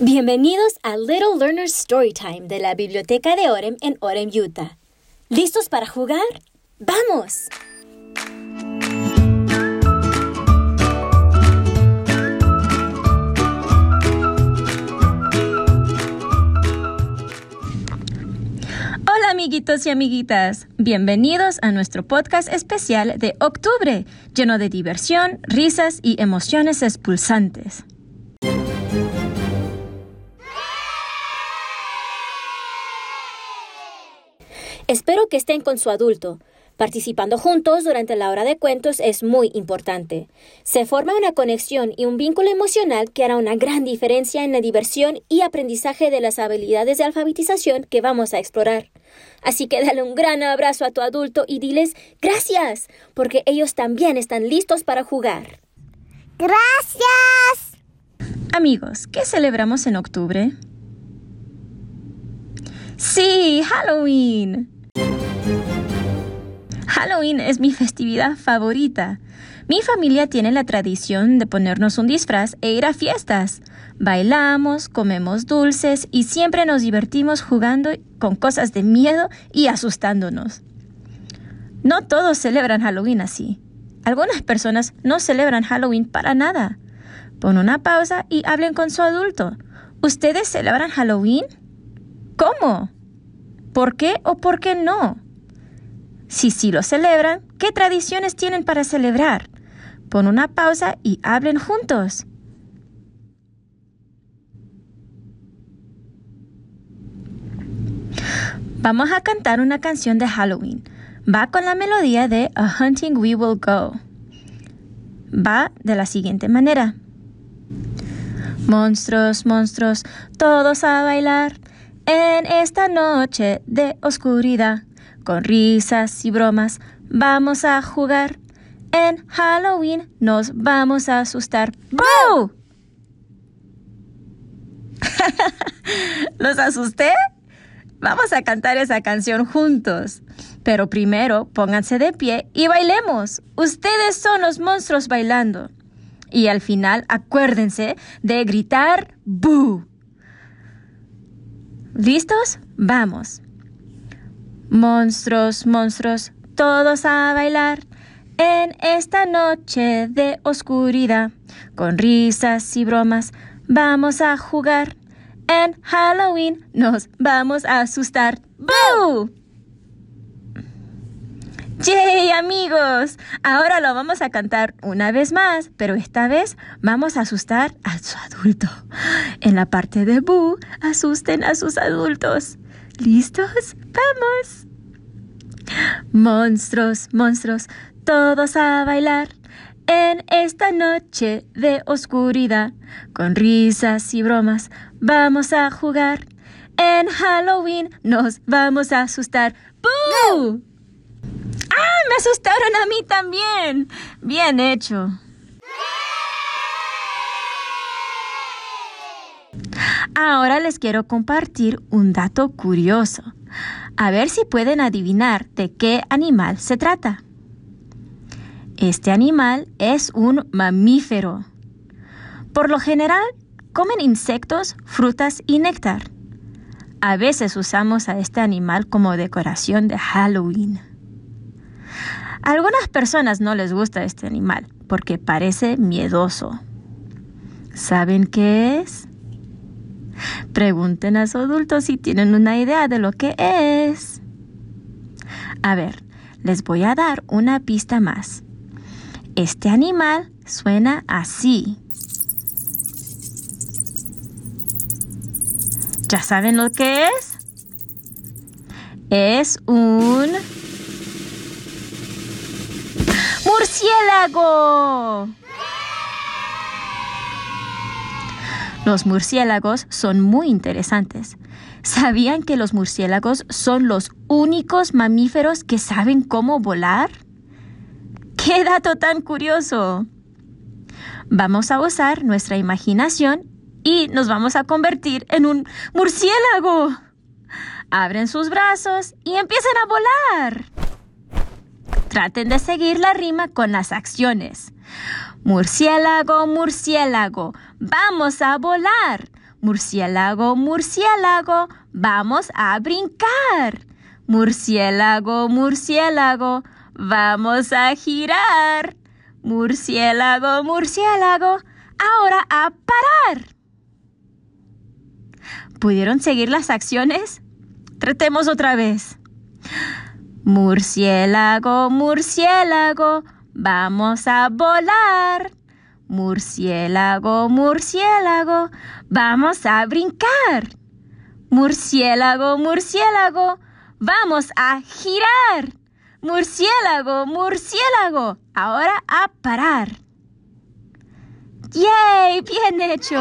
Bienvenidos a Little Learner's Storytime de la Biblioteca de Orem en Orem, Utah. ¿Listos para jugar? ¡Vamos! Hola amiguitos y amiguitas, bienvenidos a nuestro podcast especial de octubre, lleno de diversión, risas y emociones expulsantes. Espero que estén con su adulto. Participando juntos durante la hora de cuentos es muy importante. Se forma una conexión y un vínculo emocional que hará una gran diferencia en la diversión y aprendizaje de las habilidades de alfabetización que vamos a explorar. Así que dale un gran abrazo a tu adulto y diles gracias, porque ellos también están listos para jugar. ¡Gracias! Amigos, ¿qué celebramos en octubre? ¡Sí, Halloween! Halloween es mi festividad favorita. Mi familia tiene la tradición de ponernos un disfraz e ir a fiestas. Bailamos, comemos dulces y siempre nos divertimos jugando con cosas de miedo y asustándonos. No todos celebran Halloween así. Algunas personas no celebran Halloween para nada. Pon una pausa y hablen con su adulto. ¿Ustedes celebran Halloween? ¿Cómo? ¿Por qué o por qué no? Si sí lo celebran, ¿qué tradiciones tienen para celebrar? Pon una pausa y hablen juntos. Vamos a cantar una canción de Halloween. Va con la melodía de A Hunting We Will Go. Va de la siguiente manera. Monstruos, monstruos, todos a bailar en esta noche de oscuridad. Con risas y bromas vamos a jugar. En Halloween nos vamos a asustar. ¡Boo! ¿Los asusté? Vamos a cantar esa canción juntos. Pero primero pónganse de pie y bailemos. Ustedes son los monstruos bailando. Y al final acuérdense de gritar ¡boo! ¿Listos? Vamos. Monstruos, monstruos, todos a bailar en esta noche de oscuridad. Con risas y bromas vamos a jugar. En Halloween nos vamos a asustar. ¡Boo! ¡Yay, amigos! Ahora lo vamos a cantar una vez más, pero esta vez vamos a asustar a su adulto. En la parte de Boo, asusten a sus adultos. ¿Listos? ¡Vamos! Monstruos, monstruos, todos a bailar en esta noche de oscuridad. Con risas y bromas vamos a jugar. En Halloween nos vamos a asustar. ¡Boo! ¡Ah! ¡Me asustaron a mí también! Bien hecho. Ahora les quiero compartir un dato curioso. A ver si pueden adivinar de qué animal se trata. Este animal es un mamífero. Por lo general, comen insectos, frutas y néctar. A veces usamos a este animal como decoración de Halloween. A algunas personas no les gusta este animal porque parece miedoso. ¿Saben qué es? Pregunten a su adulto si tienen una idea de lo que es. A ver, les voy a dar una pista más. Este animal suena así. ¿Ya saben lo que es? Es un murciélago. Los murciélagos son muy interesantes. ¿Sabían que los murciélagos son los únicos mamíferos que saben cómo volar? ¡Qué dato tan curioso! Vamos a usar nuestra imaginación y nos vamos a convertir en un murciélago. Abren sus brazos y empiecen a volar. Traten de seguir la rima con las acciones. Murciélago, murciélago, vamos a volar. Murciélago, murciélago, vamos a brincar. Murciélago, murciélago, vamos a girar. Murciélago, murciélago, ahora a parar. ¿Pudieron seguir las acciones? Tratemos otra vez. Murciélago, murciélago, vamos a volar. Murciélago, murciélago, vamos a brincar. Murciélago, murciélago, vamos a girar. Murciélago, murciélago, ahora a parar. ¡Yay! ¡Bien hecho!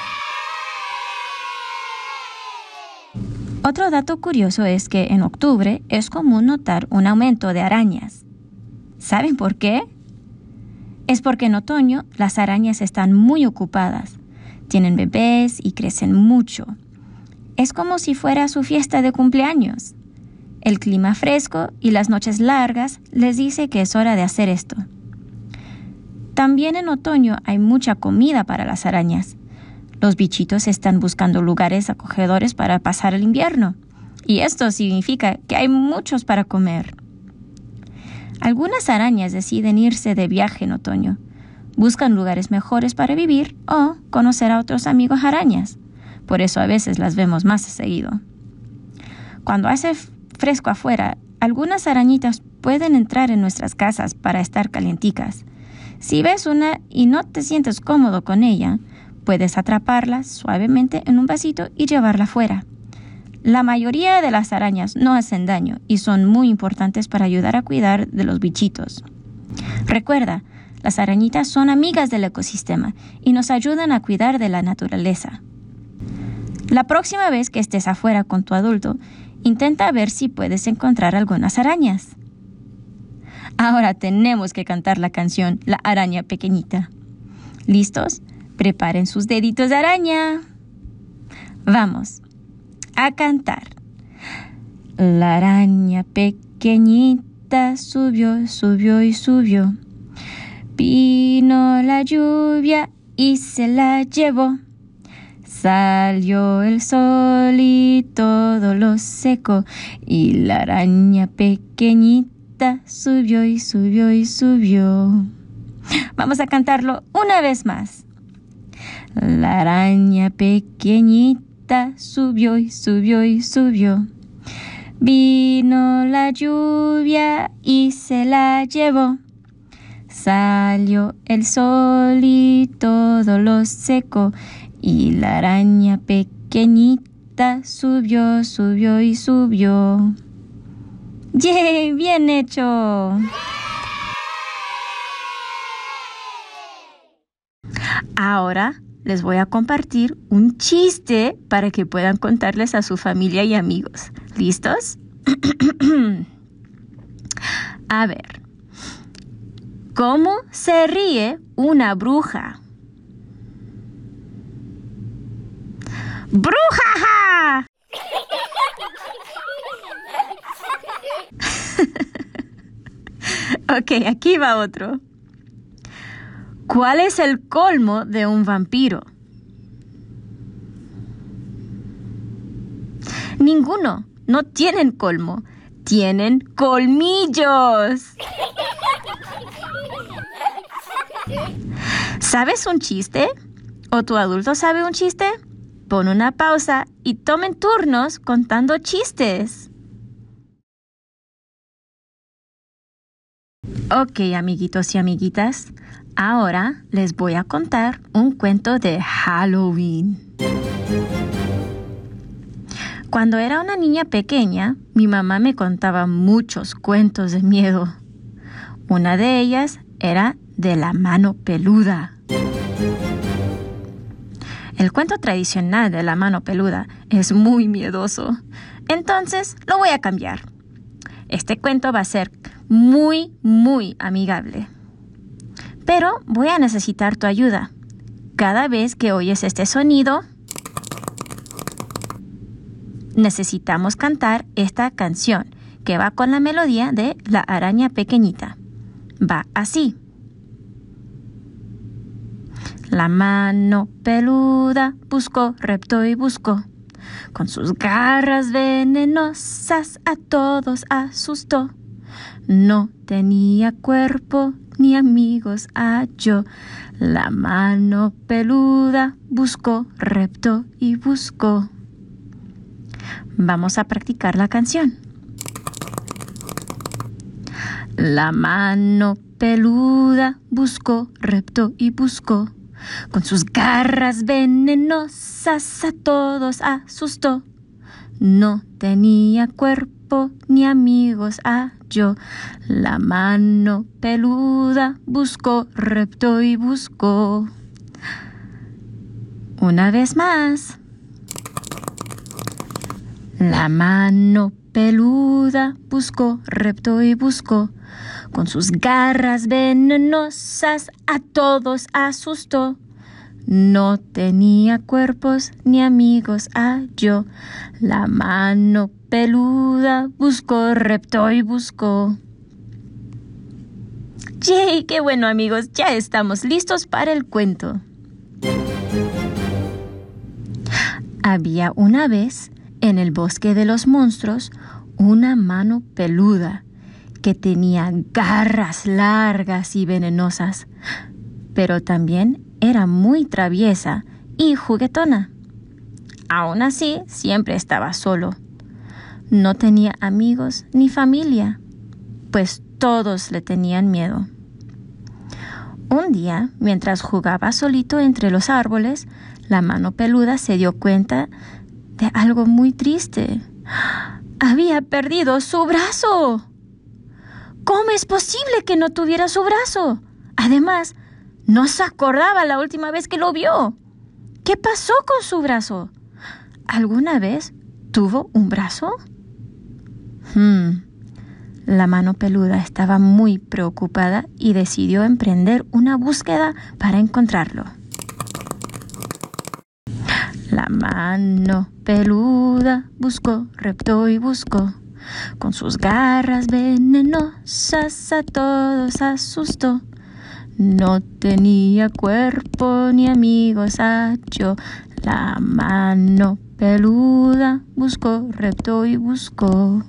Otro dato curioso es que en octubre es común notar un aumento de arañas. ¿Saben por qué? Es porque en otoño las arañas están muy ocupadas, tienen bebés y crecen mucho. Es como si fuera su fiesta de cumpleaños. El clima fresco y las noches largas les dice que es hora de hacer esto. También en otoño hay mucha comida para las arañas. Los bichitos están buscando lugares acogedores para pasar el invierno, y esto significa que hay muchos para comer. Algunas arañas deciden irse de viaje en otoño. Buscan lugares mejores para vivir o conocer a otros amigos arañas. Por eso a veces las vemos más seguido. Cuando hace fresco afuera, algunas arañitas pueden entrar en nuestras casas para estar calienticas. Si ves una y no te sientes cómodo con ella, puedes atraparla suavemente en un vasito y llevarla fuera. La mayoría de las arañas no hacen daño y son muy importantes para ayudar a cuidar de los bichitos. Recuerda, las arañitas son amigas del ecosistema y nos ayudan a cuidar de la naturaleza. La próxima vez que estés afuera con tu adulto, intenta ver si puedes encontrar algunas arañas. Ahora tenemos que cantar la canción La araña pequeñita. ¿Listos? Preparen sus deditos de araña. Vamos a cantar. La araña pequeñita subió, subió y subió. Vino la lluvia y se la llevó. Salió el sol y todo lo secó. Y la araña pequeñita subió y subió y subió. Vamos a cantarlo una vez más. La araña pequeñita subió y subió y subió. Vino la lluvia y se la llevó. Salió el sol y todo lo secó. Y la araña pequeñita subió, subió y subió. ¡Yay! ¡Bien hecho! Ahora les voy a compartir un chiste para que puedan contarles a su familia y amigos. ¿Listos? A ver. ¿Cómo se ríe una bruja? ¡Brujaja! Ok, aquí va otro. ¿Cuál es el colmo de un vampiro? Ninguno. No tienen colmo. Tienen colmillos. ¿Sabes un chiste? ¿O tu adulto sabe un chiste? Pon una pausa y tomen turnos contando chistes. Ok, amiguitos y amiguitas. Ahora les voy a contar un cuento de Halloween. Cuando era una niña pequeña, mi mamá me contaba muchos cuentos de miedo. Una de ellas era de la mano peluda. El cuento tradicional de la mano peluda es muy miedoso, entonces lo voy a cambiar. Este cuento va a ser muy, muy amigable. Pero voy a necesitar tu ayuda. Cada vez que oyes este sonido, necesitamos cantar esta canción que va con la melodía de La araña pequeñita. Va así. La mano peluda buscó, reptó y buscó. Con sus garras venenosas a todos asustó. No tenía cuerpo ni amigos halló. La mano peluda buscó, reptó y buscó. Vamos a practicar la canción. La mano peluda buscó, reptó y buscó. Con sus garras venenosas a todos asustó. No tenía cuerpo ni amigos halló. La mano peluda buscó, reptó y buscó. Una vez más. La mano peluda buscó, reptó y buscó. Con sus garras venenosas a todos asustó. No tenía cuerpos ni amigos halló. La mano peluda buscó, reptó y buscó. ¡Yay! ¡Qué bueno, amigos! Ya estamos listos para el cuento. Había una vez, en el bosque de los monstruos, una mano peluda que tenía garras largas y venenosas, pero también era muy traviesa y juguetona. Aún así, siempre estaba solo. No tenía amigos ni familia, pues todos le tenían miedo. Un día, mientras jugaba solito entre los árboles, la mano peluda se dio cuenta de algo muy triste. ¡Había perdido su brazo! ¿Cómo es posible que no tuviera su brazo? Además, no se acordaba la última vez que lo vio. ¿Qué pasó con su brazo? ¿Alguna vez tuvo un brazo? La mano peluda estaba muy preocupada y decidió emprender una búsqueda para encontrarlo. La mano peluda buscó, reptó y buscó. Con sus garras venenosas a todos asustó. No tenía cuerpo ni amigos halló. La mano peluda buscó, reptó y buscó.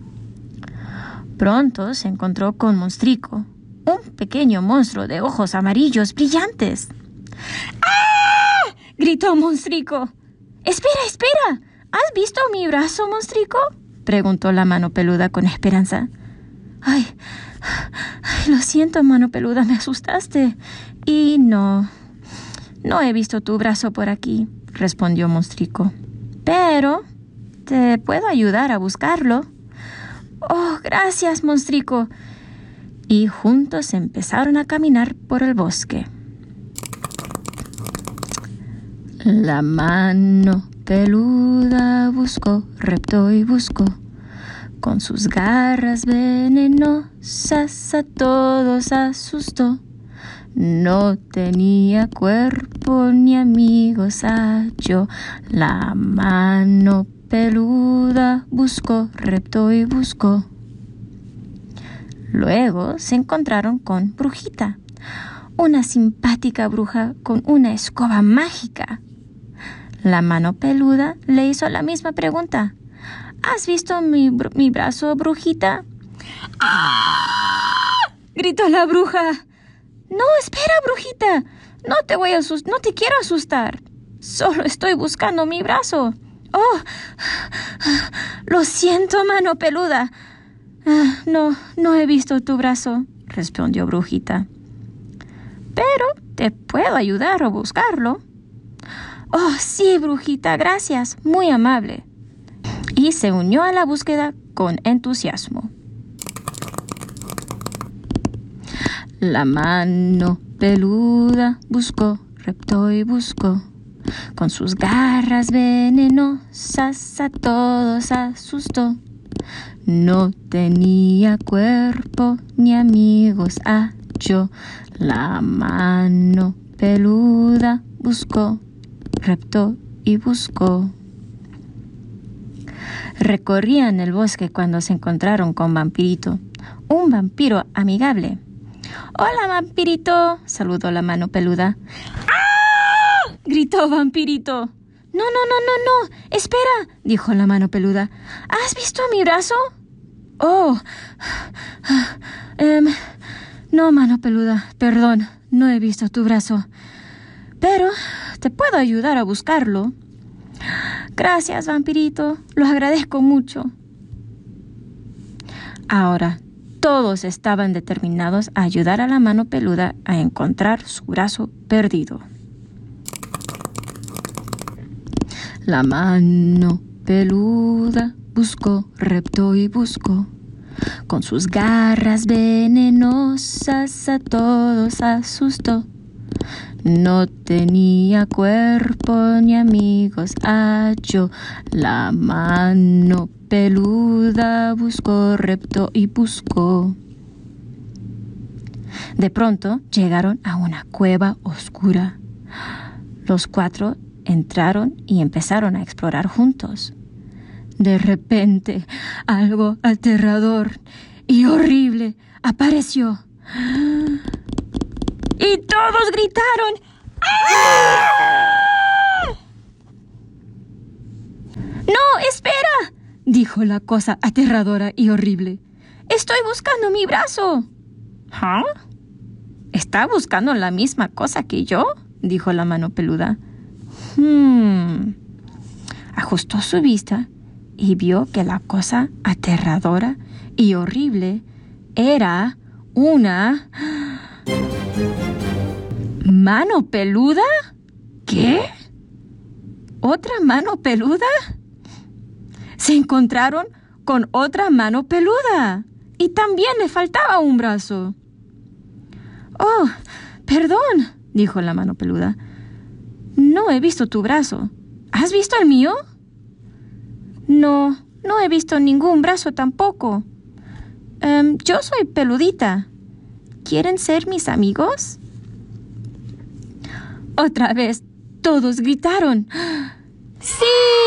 Pronto se encontró con Monstrico, un pequeño monstruo de ojos amarillos brillantes. ¡Ah! ¡Gritó Monstrico! ¡Espera, espera! ¿Has visto mi brazo, Monstrico?, preguntó la mano peluda con esperanza. Ay, lo siento, mano peluda, me asustaste. Y no he visto tu brazo por aquí, respondió Monstrico. Pero te puedo ayudar a buscarlo. Oh, gracias, Monstrico. Y juntos empezaron a caminar por el bosque. La mano peluda buscó, reptó y buscó. Con sus garras venenosas a todos asustó. No tenía cuerpo ni amigos halló. La mano peluda buscó, reptó y buscó. Luego se encontraron con Brujita, una simpática bruja con una escoba mágica. La mano peluda le hizo la misma pregunta. ¿Has visto mi brazo, Brujita? ¡Ah! Gritó la bruja. No, espera, Brujita. No te quiero asustar. Solo estoy buscando mi brazo. Oh, lo siento, mano peluda. No he visto tu brazo, respondió Brujita. Pero te puedo ayudar a buscarlo. Oh, sí, Brujita, gracias, muy amable. Y se unió a la búsqueda con entusiasmo. La mano peluda buscó, reptó y buscó. Con sus garras venenosas a todos asustó. No tenía cuerpo ni amigos halló. La mano peluda buscó, reptó y buscó. Recorrían el bosque cuando se encontraron con Vampirito, un vampiro amigable. «Hola, Vampirito», saludó la mano peluda. ¡Ah! ¡Vampirito, vampirito! No, no, no, no, no. Espera, dijo la mano peluda. ¿Has visto mi brazo? Oh. No, mano peluda, perdón, no he visto tu brazo. Pero te puedo ayudar a buscarlo. Gracias, vampirito, lo agradezco mucho. Ahora, todos estaban determinados a ayudar a la mano peluda a encontrar su brazo perdido. La mano peluda buscó, reptó y buscó. Con sus garras venenosas a todos asustó. No tenía cuerpo ni amigos halló. La mano peluda buscó, reptó y buscó. De pronto llegaron a una cueva oscura. Los 4 entraron y empezaron a explorar juntos. De repente, algo aterrador y horrible apareció. Y todos gritaron. ¡Ah! ¡No, espera!, dijo la cosa aterradora y horrible. ¡Estoy buscando mi brazo! ¿Ah? ¿Está buscando la misma cosa que yo?, dijo la mano peluda. Ajustó su vista y vio que la cosa aterradora y horrible era una ¿mano peluda? ¿Qué? ¿Otra mano peluda? Se encontraron con otra mano peluda y también le faltaba un brazo. Oh, perdón, dijo la mano peluda. No he visto tu brazo. ¿Has visto el mío? No, no he visto ningún brazo tampoco. Yo soy peludita. ¿Quieren ser mis amigos? Otra vez, todos gritaron. ¡Sí!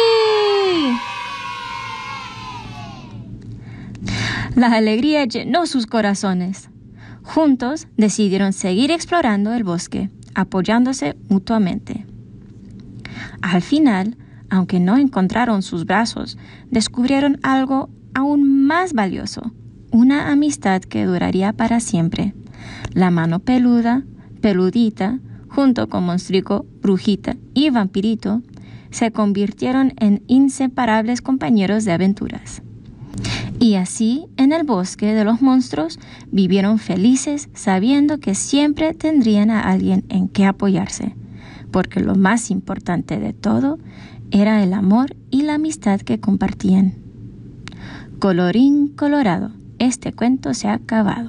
La alegría llenó sus corazones. Juntos decidieron seguir explorando el bosque, apoyándose mutuamente. Al final, aunque no encontraron sus brazos, descubrieron algo aún más valioso, una amistad que duraría para siempre. La mano peluda, peludita, junto con Monstrico, Brujita y Vampirito, se convirtieron en inseparables compañeros de aventuras. Y así, en el bosque de los monstruos, vivieron felices sabiendo que siempre tendrían a alguien en que apoyarse, porque lo más importante de todo era el amor y la amistad que compartían. Colorín colorado, este cuento se ha acabado.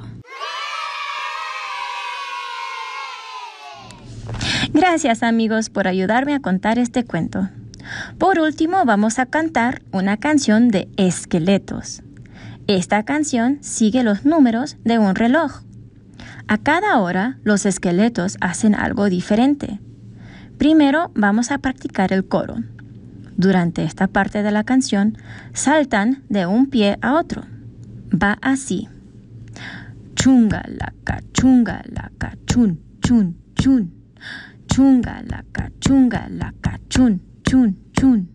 Gracias, amigos, por ayudarme a contar este cuento. Por último, vamos a cantar una canción de esqueletos. Esta canción sigue los números de un reloj. A cada hora, los esqueletos hacen algo diferente. Primero, vamos a practicar el coro. Durante esta parte de la canción, saltan de un pie a otro. Va así. Chungalaca, chungalaca, chun, chun, chun. Chungalaca, chungalaca, chun, chun, chun.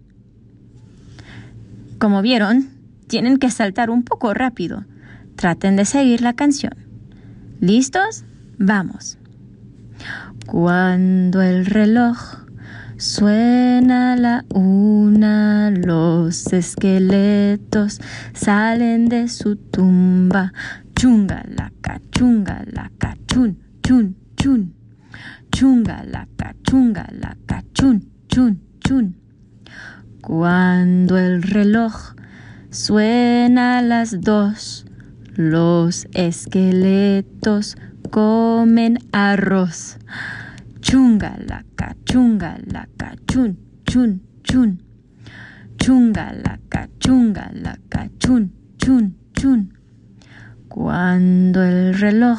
Como vieron, tienen que saltar un poco rápido. Traten de seguir la canción. ¿Listos? Vamos. Cuando el reloj suena la 1, los esqueletos salen de su tumba. Chungalaca, chungalaca, chun, chun, chun. Chungalaca, chungalaca, chun, chun, chun. Cuando el reloj suena las 2, los esqueletos comen arroz. Chungalaca, chungalaca, chun, chun, chun. Chungalaca, chungalaca, chun, chun, chun. Cuando el reloj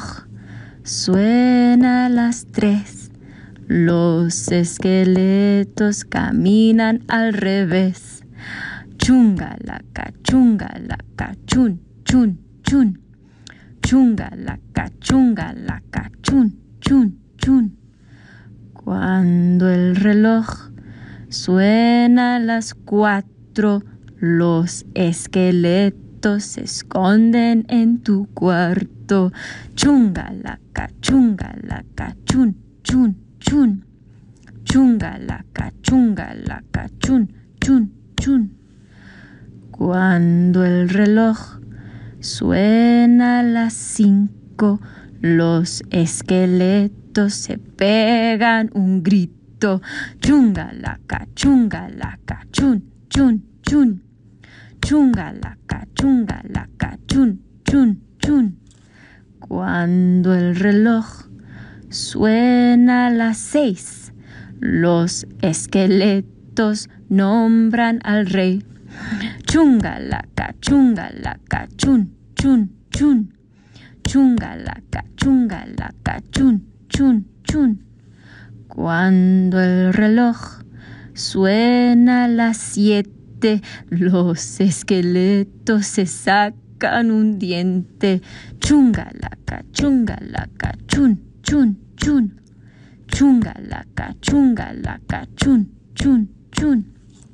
suena las 3, los esqueletos caminan al revés. Chungalaca, chungalaca, chun, chun, chun. Chungalaca, chungalaca, chun, chun, chun. Cuando el reloj suena a las 4, los esqueletos se esconden en tu cuarto. Chungalaca, chungalaca, chun, chun, chun. Chungalaca, chungalaca, chun, chun, chun. Cuando el reloj suena a las 5, los esqueletos se pegan un grito. Chungalaca, chungalaca, chun, chun, chun. Chungalaca, chungalaca, chun, chun, chun. Cuando el reloj suena a las 6, los esqueletos nombran al rey. Chungalaca, chungalaca, chun, chun, chun. Chungalaca, chungalaca, chun, chun, chun. Cuando el reloj suena a las 7, los esqueletos se sacan un diente. Chungalaca, chungalaca, chun, chun, chun. Chungalaca, chungalaca, chun, chun, chun.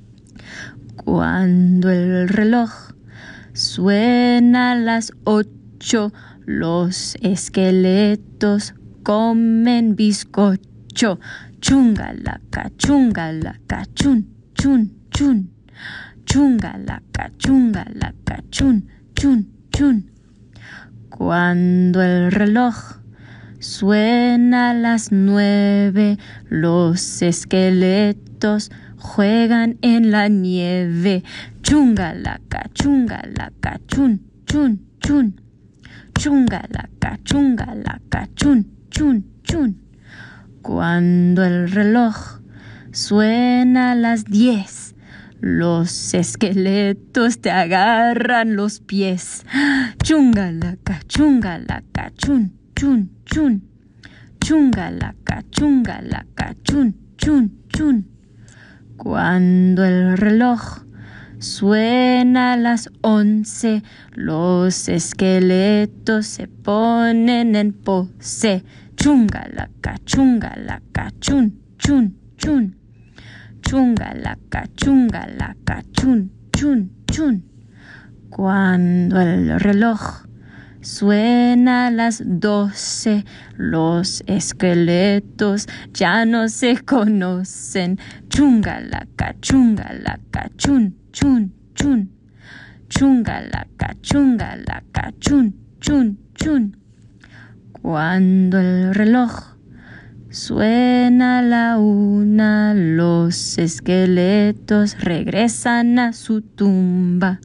Cuando el reloj suena a las 8, los esqueletos comen bizcocho. Chungalaca, chungalaca, chun, chun, chun. Chungalaca, chungalaca, chun, chun, chun. Cuando el reloj suena a las 9, los esqueletos juegan en la nieve. Chungalaca, chungalaca, chun, chun, chun. Chungalaca, chungalaca, chun, chun, chun. Cuando el reloj suena a las 10, los esqueletos te agarran los pies. Chungalaca, chungalaca, chun, chun, chun. Chungalaca, chungalaca, chun, chun, chun. Cuando el reloj suena a las 11, los esqueletos se ponen en pose. Chungalaca, chungalaca, chun, chun, chun. Chungalaca, chungalaca, chun, chun, chun. Cuando el reloj suena a las 12, los esqueletos ya no se conocen. Chungalaca, chungalaca, chun, chun, chun. Chungalaca, chungalaca, chun, chun, chun. Cuando el reloj suena a la 1, los esqueletos regresan a su tumba.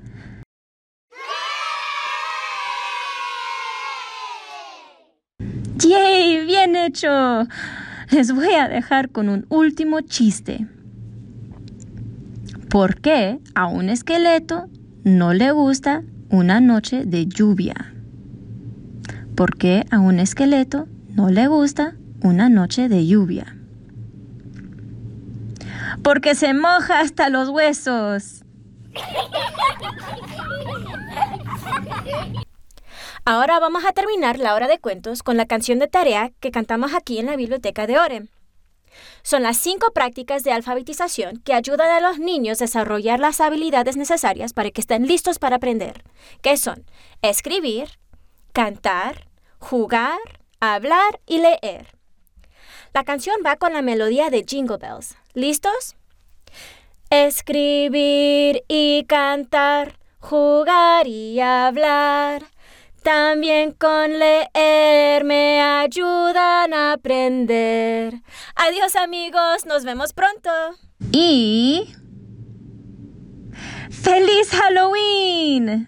¡Yay! ¡Bien hecho! Les voy a dejar con un último chiste. ¿Por qué a un esqueleto no le gusta una noche de lluvia? ¿Por qué a un esqueleto no le gusta una noche de lluvia? Porque se moja hasta los huesos. Ahora vamos a terminar la hora de cuentos con la canción de tarea que cantamos aquí en la biblioteca de Orem. Son las 5 prácticas de alfabetización que ayudan a los niños a desarrollar las habilidades necesarias para que estén listos para aprender, que son escribir, cantar, jugar, hablar y leer. La canción va con la melodía de Jingle Bells. ¿Listos? Escribir y cantar, jugar y hablar. También con leer me ayudan a aprender. Adiós, amigos, nos vemos pronto. Y ¡Feliz Halloween!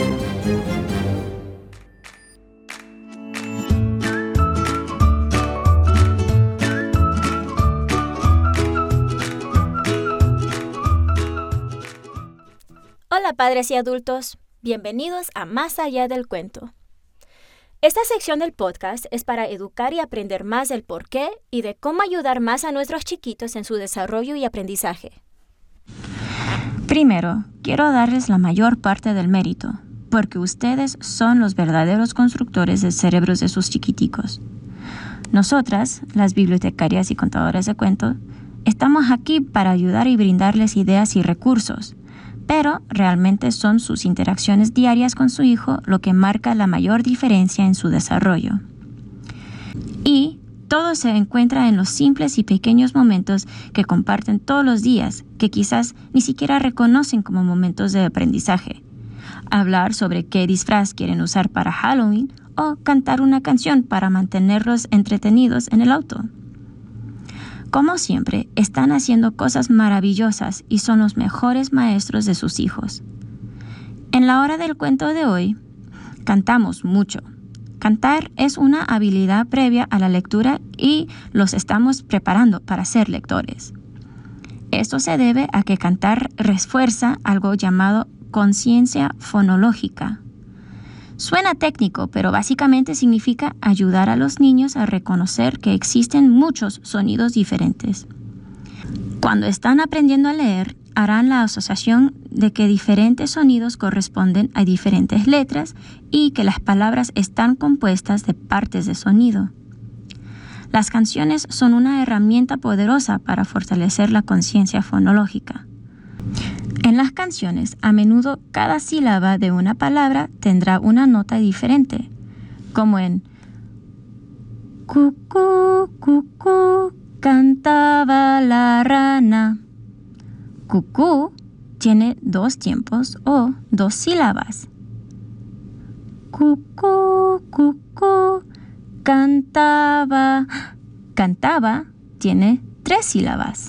Hola, padres y adultos. Bienvenidos a Más Allá del Cuento. Esta sección del podcast es para educar y aprender más del por qué y de cómo ayudar más a nuestros chiquitos en su desarrollo y aprendizaje. Primero, quiero darles la mayor parte del mérito, porque ustedes son los verdaderos constructores de cerebros de sus chiquiticos. Nosotras, las bibliotecarias y contadoras de cuentos, estamos aquí para ayudar y brindarles ideas y recursos, pero realmente son sus interacciones diarias con su hijo lo que marca la mayor diferencia en su desarrollo. Y todo se encuentra en los simples y pequeños momentos que comparten todos los días, que quizás ni siquiera reconocen como momentos de aprendizaje. Hablar sobre qué disfraz quieren usar para Halloween o cantar una canción para mantenerlos entretenidos en el auto. Como siempre, están haciendo cosas maravillosas y son los mejores maestros de sus hijos. En la hora del cuento de hoy, cantamos mucho. Cantar es una habilidad previa a la lectura y los estamos preparando para ser lectores. Esto se debe a que cantar refuerza algo llamado conciencia fonológica. Suena técnico, pero básicamente significa ayudar a los niños a reconocer que existen muchos sonidos diferentes. Cuando están aprendiendo a leer, harán la asociación de que diferentes sonidos corresponden a diferentes letras y que las palabras están compuestas de partes de sonido. Las canciones son una herramienta poderosa para fortalecer la conciencia fonológica. En las canciones, a menudo cada sílaba de una palabra tendrá una nota diferente, como en cucú, cucú, cantaba la rana. Cucú tiene 2 tiempos o 2 sílabas. Cucú, cucú, cantaba. Cantaba tiene 3 sílabas.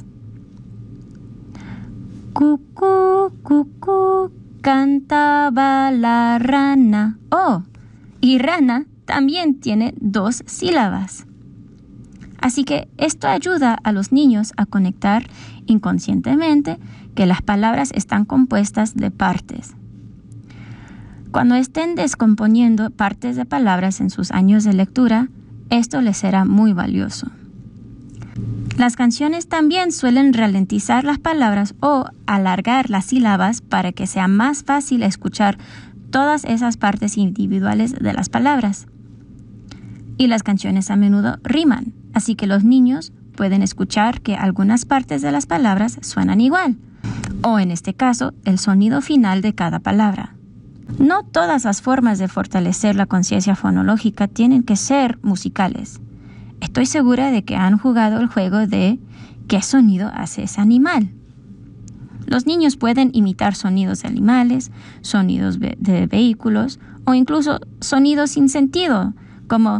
Cucú, cucú, cantaba la rana. Oh, y rana también tiene 2 sílabas. Así que esto ayuda a los niños a conectar inconscientemente que las palabras están compuestas de partes. Cuando estén descomponiendo partes de palabras en sus años de lectura, esto les será muy valioso. Las canciones también suelen ralentizar las palabras o alargar las sílabas para que sea más fácil escuchar todas esas partes individuales de las palabras. Y las canciones a menudo riman, así que los niños pueden escuchar que algunas partes de las palabras suenan igual, o en este caso, el sonido final de cada palabra. No todas las formas de fortalecer la conciencia fonológica tienen que ser musicales. Estoy segura de que han jugado el juego de ¿qué sonido hace ese animal? Los niños pueden imitar sonidos de animales, sonidos de vehículos o incluso sonidos sin sentido, como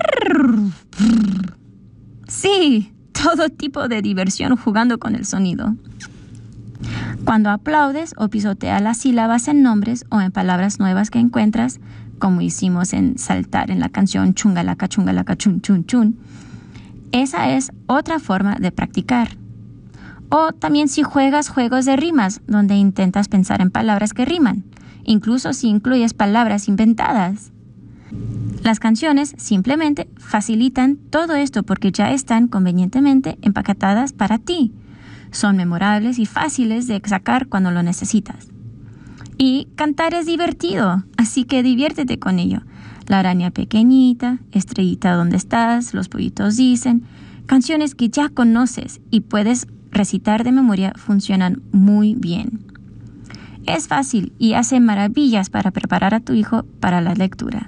sí, todo tipo de diversión jugando con el sonido. Cuando aplaudes o pisoteas las sílabas en nombres o en palabras nuevas que encuentras, como hicimos en saltar en la canción chungalaca, chun, chun, chun, esa es otra forma de practicar. O también si juegas juegos de rimas, donde intentas pensar en palabras que riman, incluso si incluyes palabras inventadas. Las canciones simplemente facilitan todo esto porque ya están convenientemente empaquetadas para ti. Son memorables y fáciles de sacar cuando lo necesitas. Y cantar es divertido, así que diviértete con ello. La araña pequeñita, Estrellita ¿dónde estás?, Los pollitos dicen, canciones que ya conoces y puedes recitar de memoria funcionan muy bien. Es fácil y hace maravillas para preparar a tu hijo para la lectura.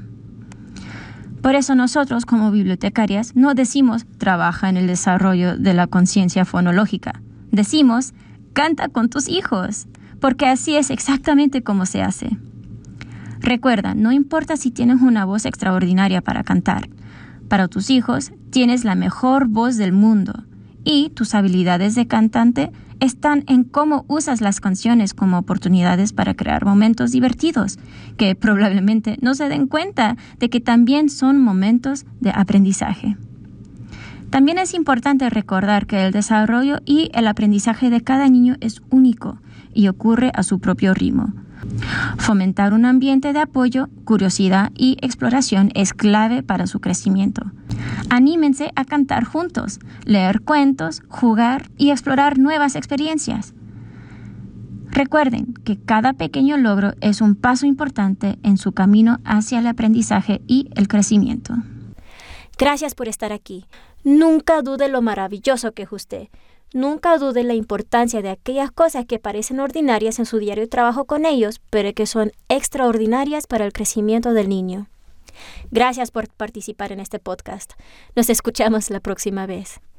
Por eso nosotros como bibliotecarias no decimos trabaja en el desarrollo de la conciencia fonológica. Decimos canta con tus hijos, porque así es exactamente como se hace. Recuerda, no importa si tienes una voz extraordinaria para cantar. Para tus hijos tienes la mejor voz del mundo y tus habilidades de cantante están en cómo usas las canciones como oportunidades para crear momentos divertidos, que probablemente no se den cuenta de que también son momentos de aprendizaje. También es importante recordar que el desarrollo y el aprendizaje de cada niño es único y ocurre a su propio ritmo. Fomentar un ambiente de apoyo, curiosidad y exploración es clave para su crecimiento. Anímense a cantar juntos, leer cuentos, jugar y explorar nuevas experiencias. Recuerden que cada pequeño logro es un paso importante en su camino hacia el aprendizaje y el crecimiento. Gracias por estar aquí. Nunca dude lo maravilloso que es usted. Nunca dude la importancia de aquellas cosas que parecen ordinarias en su diario trabajo con ellos, pero que son extraordinarias para el crecimiento del niño. Gracias por participar en este podcast. Nos escuchamos la próxima vez.